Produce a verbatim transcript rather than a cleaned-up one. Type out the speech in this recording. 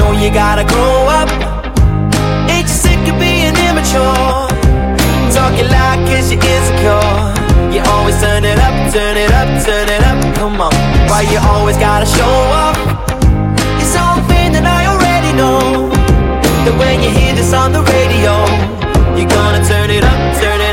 know you gotta grow up. Ain't you sick of being immature? Talking like cause you're insecure. You always turn it up, turn it up, turn it up. Come on, why you always gotta show off? It's something that I already know, that when you hear this on the radio, you're gonna turn it up, turn it